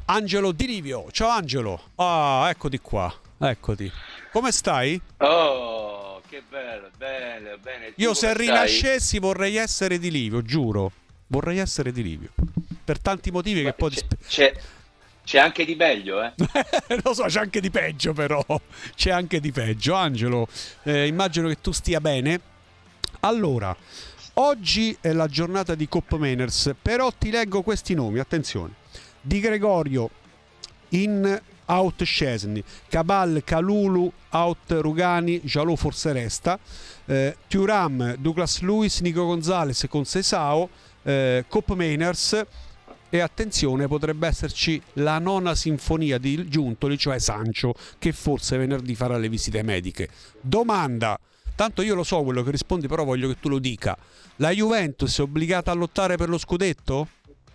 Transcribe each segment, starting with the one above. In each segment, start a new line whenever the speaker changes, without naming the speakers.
Angelo Di Livio. Ciao Angelo. Ah, eccoti qua. Eccoti. Come stai?
Oh, che bello, bene, bene. Tu
Io se
come stai?
rinascessi vorrei essere Di Livio, giuro. Vorrei essere Di Livio. Per tanti motivi che poi
C'è anche di meglio, eh?
lo so, c'è anche di peggio però. C'è anche di peggio. Angelo, immagino che tu stia bene. Allora, oggi è la giornata di Cop Manners, però ti leggo questi nomi, attenzione. Di Gregorio in out Szczesny, Cabal, Calulu out Rugani, Jalou forse resta, Thuram, Douglas Lewis, Nico Gonzalez con Sesao, Cop Manners e attenzione potrebbe esserci la nona sinfonia di Giuntoli, cioè Sancho, che forse venerdì farà le visite mediche. Domanda, tanto io lo so quello che rispondi, però voglio che tu lo dica. La Juventus è obbligata a lottare per lo scudetto?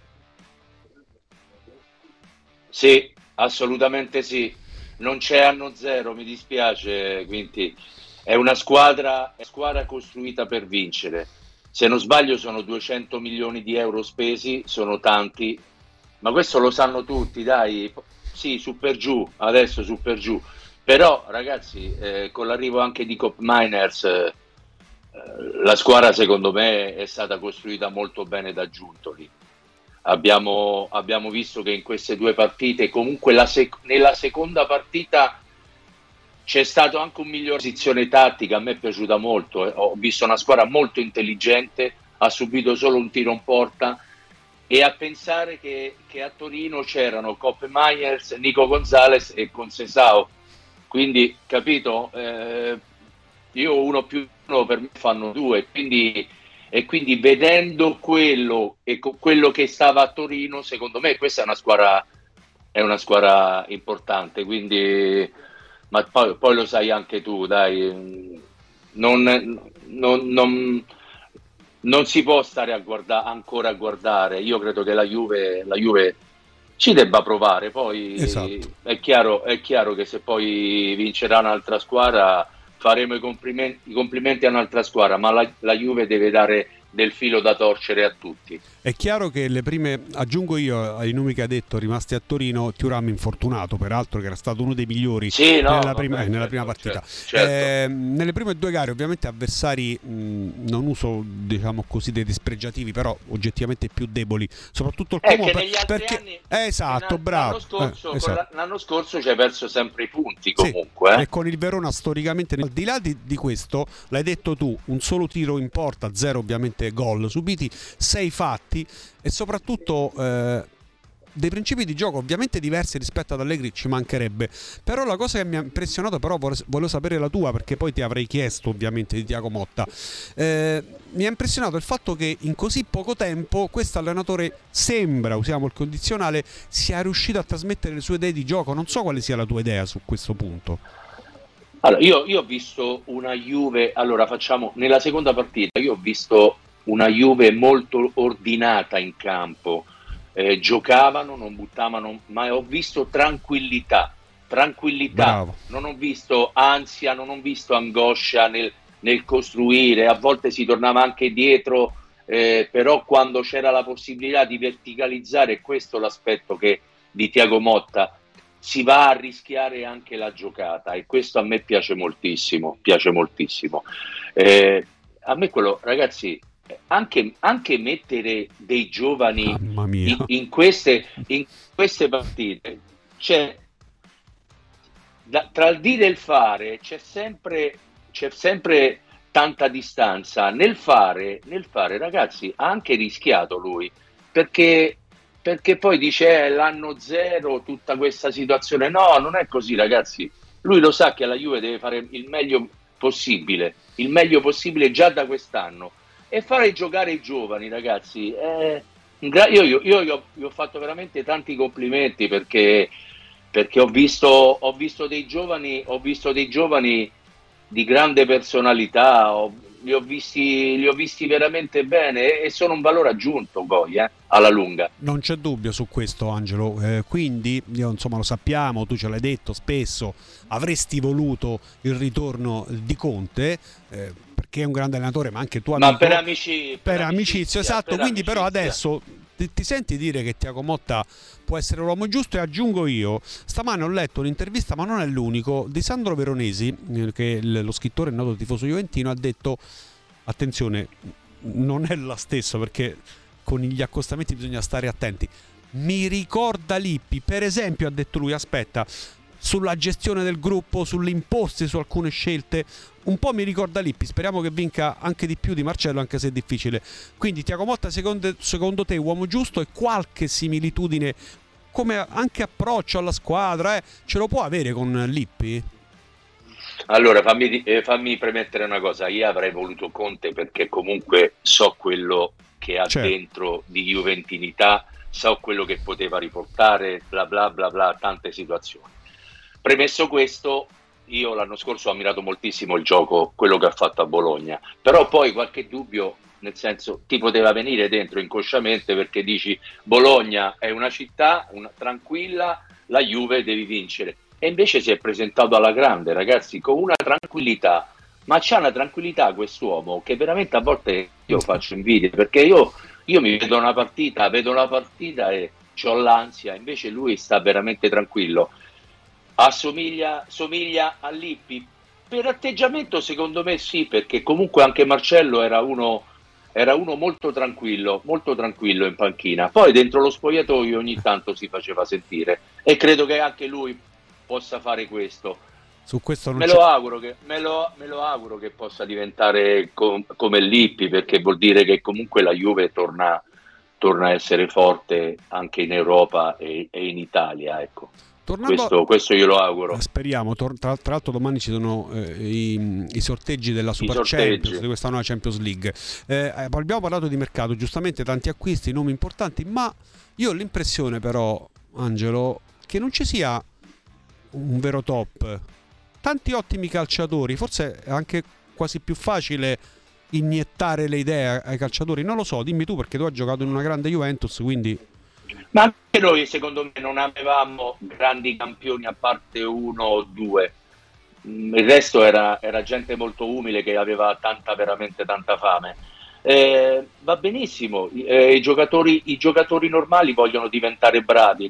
Sì, assolutamente sì. Non c'è anno zero, mi dispiace, quindi è squadra costruita per vincere. Se non sbaglio sono 200 milioni di euro spesi, sono tanti, ma questo lo sanno tutti, dai. Sì, su per giù, adesso su per giù. Però, ragazzi, con l'arrivo anche di Cop Miners, la squadra secondo me è stata costruita molto bene da Giuntoli. Abbiamo visto che in queste due partite, comunque nella seconda partita c'è stato anche un migliore posizione tattica, a me è piaciuta molto, eh. Ho visto una squadra molto intelligente, ha subito solo un tiro in porta e a pensare che a Torino c'erano Coppe Myers, Nico Gonzalez e Concesao, quindi capito, io uno più uno per me fanno due, quindi vedendo quello che stava a Torino, secondo me questa è una squadra importante, quindi, ma poi lo sai anche tu, dai, non, non si può stare ancora a guardare. Io credo che la Juve ci debba provare. Poi
Esatto.
è chiaro che se poi vincerà un'altra squadra faremo i complimenti a un'altra squadra, ma la Juve deve dare del filo da torcere a tutti.
È chiaro che le prime, aggiungo io ai nomi che ha detto, rimasti a Torino, Thuram infortunato, peraltro che era stato uno dei migliori
Sì, no,
nella prima
vabbè,
partita.
certo, certo.
Nelle prime due gare ovviamente avversari, non uso diciamo così dei dispregiativi, però oggettivamente più deboli, soprattutto il
È
Como
che negli altri
perché...
anni,
esatto, bravo. Esatto.
l'anno scorso ci hai perso sempre i punti
Sì,
comunque,
e
eh?
con il Verona storicamente, al di là di questo, l'hai detto tu, un solo tiro in porta, zero ovviamente gol subiti, sei fatti e soprattutto dei principi di gioco ovviamente diversi rispetto ad Allegri, ci mancherebbe. Però la cosa che mi ha impressionato, però volevo sapere la tua perché poi ti avrei chiesto ovviamente di Tiago Motta. Mi ha impressionato il fatto che in così poco tempo questo allenatore sembra, usiamo il condizionale, sia riuscito a trasmettere le sue idee di gioco. Non so quale sia la tua idea su questo punto.
Allora, io ho visto una Juve, allora facciamo, nella seconda partita, io ho visto una Juve molto ordinata in campo. Giocavano, non buttavano, ma ho visto tranquillità, tranquillità,
Bravo.
non ho visto ansia, non ho visto angoscia nel costruire, a volte si tornava anche dietro, però quando c'era la possibilità di verticalizzare, questo è l'aspetto di Tiago Motta, si va a rischiare anche la giocata e questo a me piace moltissimo, piace moltissimo. A me quello, ragazzi, anche mettere dei giovani
Mamma mia.
in queste partite, c'è, tra il dire e il fare c'è sempre tanta distanza. Nel fare, ragazzi, ha anche rischiato lui, perché, perché poi dice l'anno zero, tutta questa situazione. No, non è così, ragazzi. Lui lo sa che la Juve deve fare il meglio possibile già da quest'anno e fare giocare i giovani, ragazzi. Io gli ho fatto veramente tanti complimenti perché ho visto dei giovani di grande personalità, li ho visti veramente bene e sono un valore aggiunto poi, alla lunga.
Non c'è dubbio su questo, Angelo. Quindi, io, insomma, lo sappiamo, tu ce l'hai detto spesso, avresti voluto il ritorno di Conte, perché è un grande allenatore, ma anche tuo
Ma per
amico, per amicizia,
amicizia,
esatto.
per
Quindi, però,
amicizia.
adesso ti senti dire che Thiago Motta può essere l'uomo giusto? E aggiungo io, stamane ho letto un'intervista, ma non è l'unico, di Sandro Veronesi, che è lo scrittore noto tifoso juventino, ha detto, attenzione, non è la stessa perché con gli accostamenti bisogna stare attenti, mi ricorda Lippi, per esempio, ha detto lui, aspetta, sulla gestione del gruppo, sulle imposte, su alcune scelte, un po' mi ricorda Lippi. Speriamo che vinca anche di più di Marcello, anche se è difficile. Quindi Thiago Motta secondo te uomo giusto, e qualche similitudine come anche approccio alla squadra ce lo può avere con Lippi?
Allora fammi premettere una cosa, io avrei voluto Conte perché comunque so quello che ha dentro di juventinità, so quello che poteva riportare, bla bla bla bla, tante situazioni. Premesso questo, io l'anno scorso ho ammirato moltissimo il gioco, quello che ha fatto a Bologna, però poi qualche dubbio, nel senso, ti poteva venire dentro inconsciamente perché dici Bologna è una città tranquilla, la Juve devi vincere, e invece si è presentato alla grande, ragazzi, con una tranquillità, ma c'ha una tranquillità quest'uomo che veramente a volte io faccio invidia, perché io mi vedo la partita e ho l'ansia, invece lui sta veramente tranquillo. Somiglia a Lippi per atteggiamento, secondo me sì, perché comunque anche Marcello era uno molto tranquillo in panchina, poi dentro lo spogliatoio ogni tanto si faceva sentire, e credo che anche lui possa fare questo.
Su questo non
me lo auguro che possa diventare come Lippi, perché vuol dire che comunque la Juve torna a essere forte anche in Europa e in Italia, ecco. Questo io lo auguro.
Speriamo. Tra l'altro domani ci sono i sorteggi della Super Champions, di questa nuova Champions League. Abbiamo parlato di mercato, giustamente tanti acquisti, nomi importanti, ma io ho l'impressione però, Angelo, che non ci sia un vero top. Tanti ottimi calciatori, forse è anche quasi più facile iniettare le idee ai calciatori, non lo so, dimmi tu, perché tu hai giocato in una grande Juventus, quindi...
Ma anche noi, secondo me, non avevamo grandi campioni a parte uno o due. Il resto era gente molto umile che aveva veramente tanta fame. Va benissimo, i giocatori normali vogliono diventare bravi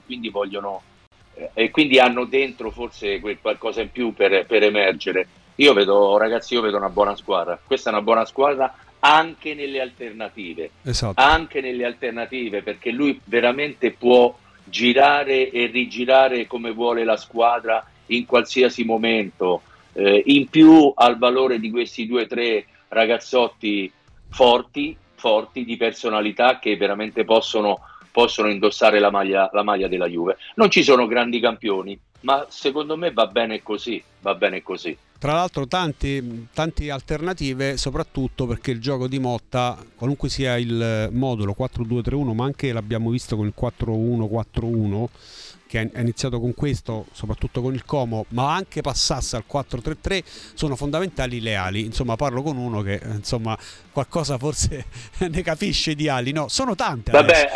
e quindi hanno dentro forse qualcosa in più per emergere. Io vedo una buona squadra. Questa è una buona squadra anche nelle alternative.
Esatto.
Anche nelle alternative, perché lui veramente può girare e rigirare come vuole la squadra in qualsiasi momento. In più al valore di questi 2 o 3 ragazzotti forti di personalità, che veramente possono indossare la maglia della Juve. Non ci sono grandi campioni, ma secondo me va bene così.
Tra l'altro tanti alternative, soprattutto perché il gioco di Motta, qualunque sia il modulo 4-2-3-1, ma anche l'abbiamo visto con il 4-1-4-1, che ha iniziato con questo, soprattutto con il Como, ma anche passasse al 4-3-3, sono fondamentali le ali. Insomma, parlo con uno che qualcosa forse ne capisce di ali. No, sono tante.
Vabbè,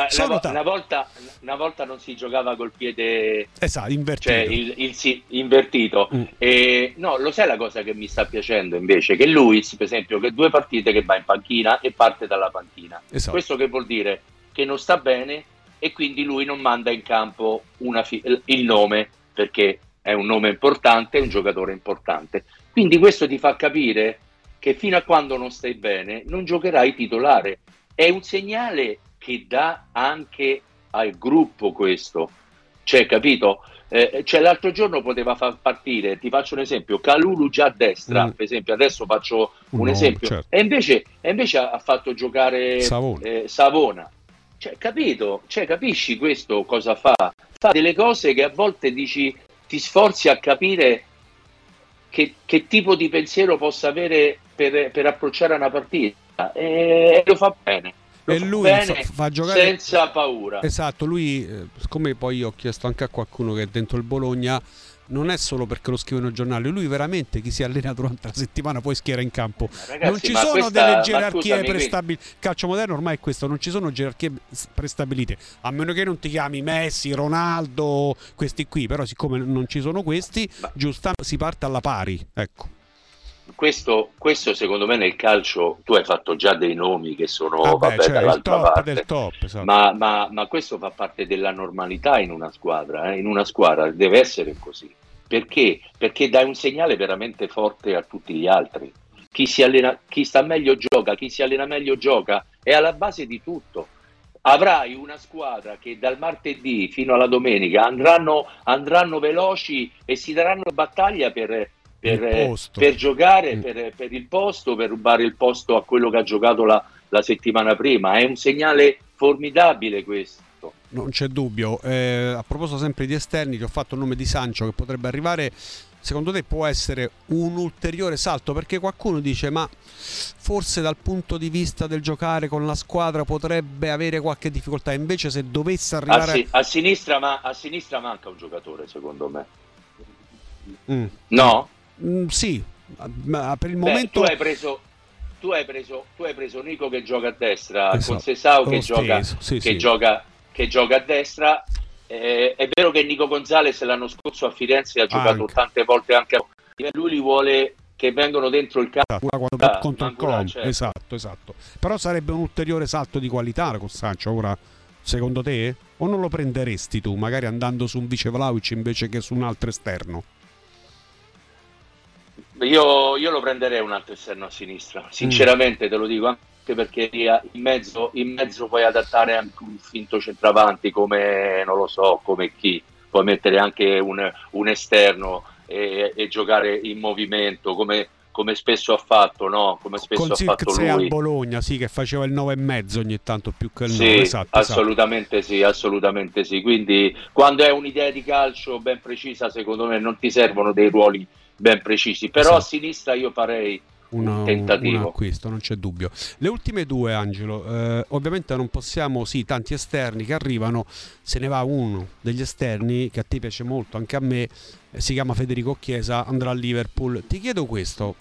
una volta non si giocava col piede,
esatto, invertito.
Cioè invertito. No, lo sai la cosa che mi sta piacendo invece? Che Luis, per esempio, che 2 partite che va in panchina e parte dalla panchina.
Esatto.
Questo che vuol dire? Che non sta bene, e quindi lui non manda in campo il nome, perché è un nome importante, è un giocatore importante. Quindi questo ti fa capire che fino a quando non stai bene non giocherai titolare. È un segnale che dà anche al gruppo questo. Cioè, capito? Cioè, l'altro giorno poteva far partire, ti faccio un esempio, Kalulu già a destra, per esempio, adesso faccio un esempio, certo. e invece ha fatto giocare Savona. Cioè, capito? Cioè, capisci questo cosa fa? Fa delle cose che a volte ti sforzi a capire che tipo di pensiero possa avere per approcciare una partita, e lo fa bene.
E lui fa giocare
senza paura.
Esatto, lui, siccome poi io ho chiesto anche a qualcuno che è dentro il Bologna, non è solo perché lo scrivono i giornali, lui veramente chi si allena durante la settimana poi schiera in campo.
Ragazzi,
non ci sono delle gerarchie prestabilite. Calcio moderno ormai è questo, non ci sono gerarchie prestabilite, a meno che non ti chiami Messi, Ronaldo, questi qui, però siccome non ci sono questi, giustamente si parte alla pari, ecco.
questo secondo me nel calcio, tu hai fatto già dei nomi che sono,
Vabbè,
vabbè,
cioè il
dall'altra
top
parte,
del top, esatto.
ma questo fa parte della normalità in una squadra, eh? In una squadra deve essere così. Perché? Perché dai un segnale veramente forte a tutti gli altri. Chi si allena, chi sta meglio gioca, chi si allena meglio gioca, è alla base di tutto. Avrai una squadra che dal martedì fino alla domenica andranno veloci e si daranno battaglia
Il posto.
per giocare,
Mm.
per il posto, per rubare il posto a quello che ha giocato la settimana prima. È un segnale formidabile questo.
Non c'è dubbio. A proposito sempre di esterni, ti ho fatto il nome di Sancho che potrebbe arrivare. Secondo te può essere un ulteriore salto? Perché qualcuno dice ma forse dal punto di vista del giocare con la squadra potrebbe avere qualche difficoltà. Invece se dovesse arrivare...
A sinistra, a sinistra manca un giocatore, secondo me.
Mm, mm,
No?
sì, ma per il
Beh,
momento...
tu hai preso Nico che gioca a destra, con
Esatto,
Sesao
lo steso, sì, sì.
che gioca a destra. È vero che Nico Gonzalez l'anno scorso a Firenze ha giocato
Anche.
tante volte anche a... Lui li vuole che vengono dentro il campo.
Quando contro il Com,
Certo.
esatto. Però sarebbe un ulteriore salto di qualità con Sancho ora, secondo te? O non lo prenderesti tu, magari andando su un vice Vlahovic invece che su un altro esterno?
Io lo prenderei un altro esterno a sinistra, sinceramente te lo dico, anche perché in mezzo puoi adattare anche un finto centravanti come, non lo so, come chi, puoi mettere anche un esterno e giocare in movimento come spesso ha fatto, no? Come spesso
Con
ha fatto
Zirkzee al
lui.
Bologna, sì, che faceva il 9,5 ogni tanto più che il 9,
Sì,
esatto.
assolutamente sì, assolutamente sì. Quindi quando è un'idea di calcio ben precisa, secondo me non ti servono dei ruoli ben precisi, però
Esatto.
a sinistra io farei un
Un
tentativo.
acquisto, non c'è dubbio. Le ultime due, Angelo, ovviamente non possiamo, sì, tanti esterni che arrivano, se ne va uno degli esterni che a te piace molto, anche a me, si chiama Federico Chiesa, andrà a Liverpool. Ti chiedo questo,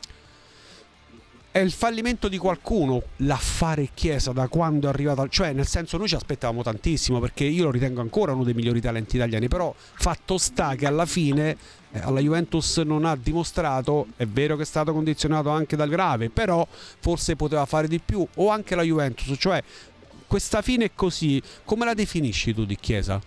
è il fallimento di qualcuno l'affare Chiesa da quando è arrivato, cioè nel senso noi ci aspettavamo tantissimo perché io lo ritengo ancora uno dei migliori talenti italiani, però fatto sta che alla fine alla Juventus non ha dimostrato, è vero che è stato condizionato anche dal grave, però forse poteva fare di più, o anche la Juventus, cioè questa fine è così, come la definisci tu di Chiesa?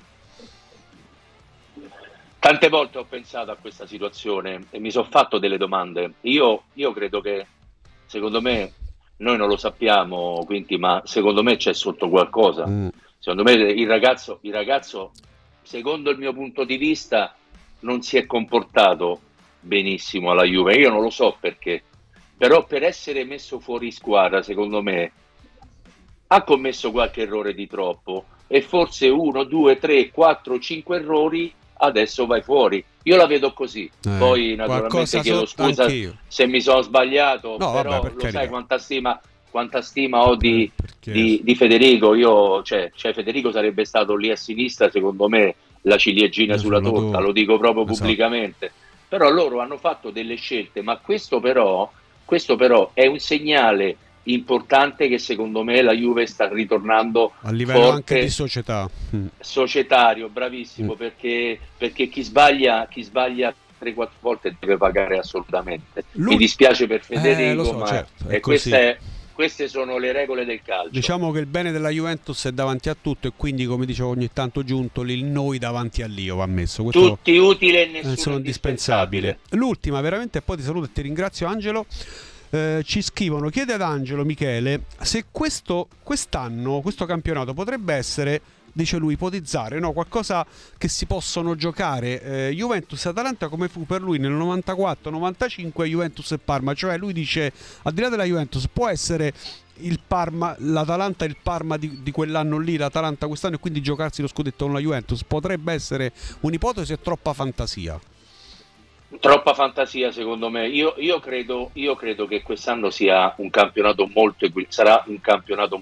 Tante volte ho pensato a questa situazione e mi sono fatto delle domande. Io credo che, secondo me, noi non lo sappiamo, quindi, ma secondo me c'è sotto qualcosa. Secondo me il ragazzo, secondo il mio punto di vista, non si è comportato benissimo alla Juve. Io non lo so perché, però per essere messo fuori squadra, secondo me, ha commesso qualche errore di troppo e forse 1, 2, 3, 4, 5 errori adesso vai fuori. Io la vedo così. Poi naturalmente chiedo scusa
anch'io.
se mi sono sbagliato,
No,
però
vabbè,
lo sai quanta stima ho di Federico. Federico sarebbe stato lì a sinistra, secondo me, la ciliegina sulla torta, lo dico proprio pubblicamente. Però loro hanno fatto delle scelte, ma questo però è un segnale importante che secondo me la Juve sta ritornando
a livello
forte,
anche di società
societario, bravissimo, perché chi sbaglia 3-4 volte deve pagare assolutamente. Mi dispiace per Federico,
so,
ma
certo,
queste sono le regole del calcio.
Diciamo che il bene della Juventus è davanti a tutto e quindi, come dicevo ogni tanto Giuntoli, il noi davanti all'io va messo. Questo
tutti utili e nessuno
indispensabile. L'ultima veramente, e poi ti saluto e ti ringrazio, Angelo. Ci scrivono, chiede ad Angelo Michele se quest'anno questo campionato potrebbe essere, dice lui, ipotizzare, no? Qualcosa che si possono giocare Juventus e Atalanta come fu per lui nel 94-95 Juventus e Parma, cioè lui dice al di là della Juventus può essere il Parma, l'Atalanta e il Parma di quell'anno lì, l'Atalanta quest'anno, e quindi giocarsi lo scudetto con la Juventus potrebbe essere un'ipotesi, è troppa fantasia?
Troppa fantasia secondo me. Io credo che quest'anno sia un campionato sarà un campionato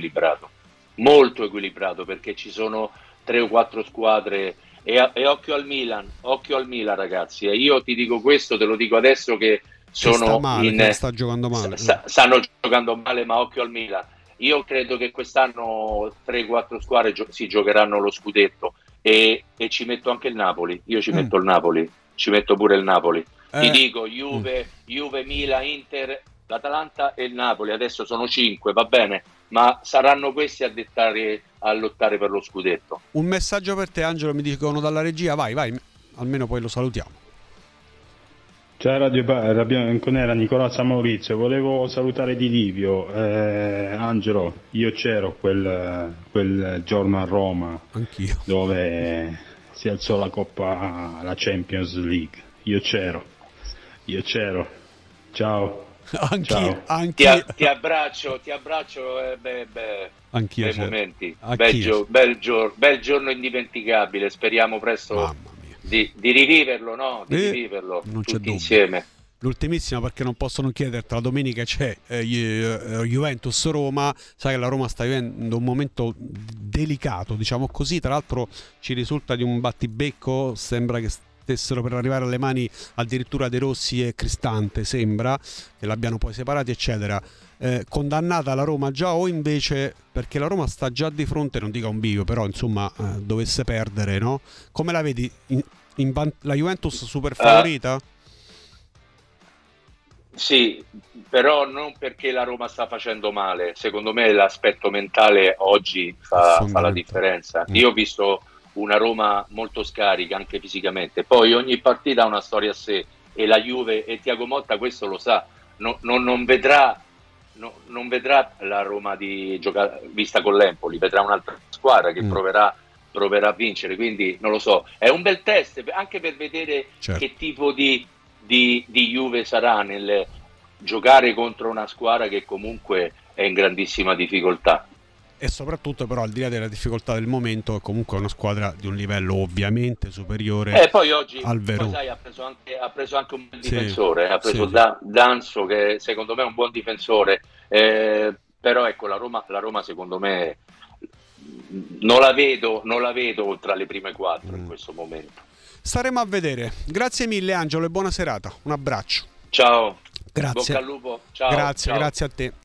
molto equilibrato perché ci sono 3 o 4 squadre e occhio al Milan ragazzi. E io ti dico questo, te lo dico adesso che sono
sta giocando male.
Stanno giocando male, ma occhio al Milan. Io credo che quest'anno 3-4 squadre si giocheranno lo scudetto e ci metto anche il Napoli. Io ci metto il Napoli. Ci metto pure il Napoli Ti dico Juve, Milan, Inter, l'Atalanta e il Napoli, adesso sono 5, va bene, ma saranno questi a lottare per lo scudetto.
Un messaggio per te, Angelo, mi dicono dalla regia, vai, almeno poi lo salutiamo.
Ciao Radio Bianconera, Nicolazza Maurizio, volevo salutare Di Livio. Angelo, io c'ero quel giorno a Roma.
Anch'io.
Dove si alzò la Coppa, la Champions League. Io c'ero. Ciao.
Anch'io.
Ti abbraccio,
Anch'io.
Bei momenti, bel giorno indimenticabile, speriamo presto di riviverlo, no? Di riviverlo
non
tutti
c'è
insieme.
L'ultimissima, perché non possono chiederti, la domenica c'è Juventus-Roma, sai che la Roma sta vivendo un momento delicato, diciamo così, tra l'altro ci risulta di un battibecco, sembra che stessero per arrivare alle mani addirittura De Rossi e Cristante, sembra che l'abbiano poi separati eccetera. Condannata la Roma già, o invece perché la Roma sta già di fronte, non dico a un bivio, però insomma dovesse perdere, no? Come la vedi? La Juventus super favorita?
Sì, però non perché la Roma sta facendo male, secondo me l'aspetto mentale oggi fa la differenza. Io ho visto una Roma molto scarica anche fisicamente, poi ogni partita ha una storia a sé e la Juve, e Thiago Motta questo lo sa, non vedrà la Roma di giocare vista con l'Empoli, vedrà un'altra squadra che proverà a vincere, quindi non lo so, è un bel test anche per vedere che tipo di Juve sarà nel giocare contro una squadra che comunque è in grandissima difficoltà.
E soprattutto però, al di là della difficoltà del momento, è comunque una squadra di un livello ovviamente superiore
poi oggi,
al Verona.
Poi sai, ha preso anche un bel difensore, ha preso Danso, che secondo me è un buon difensore, però ecco la Roma secondo me non la vedo tra le prime 4 in questo momento.
Staremo a vedere. Grazie mille Angelo e buona serata, un abbraccio.
Ciao.
Grazie.
Bocca al lupo. Ciao.
Grazie a te.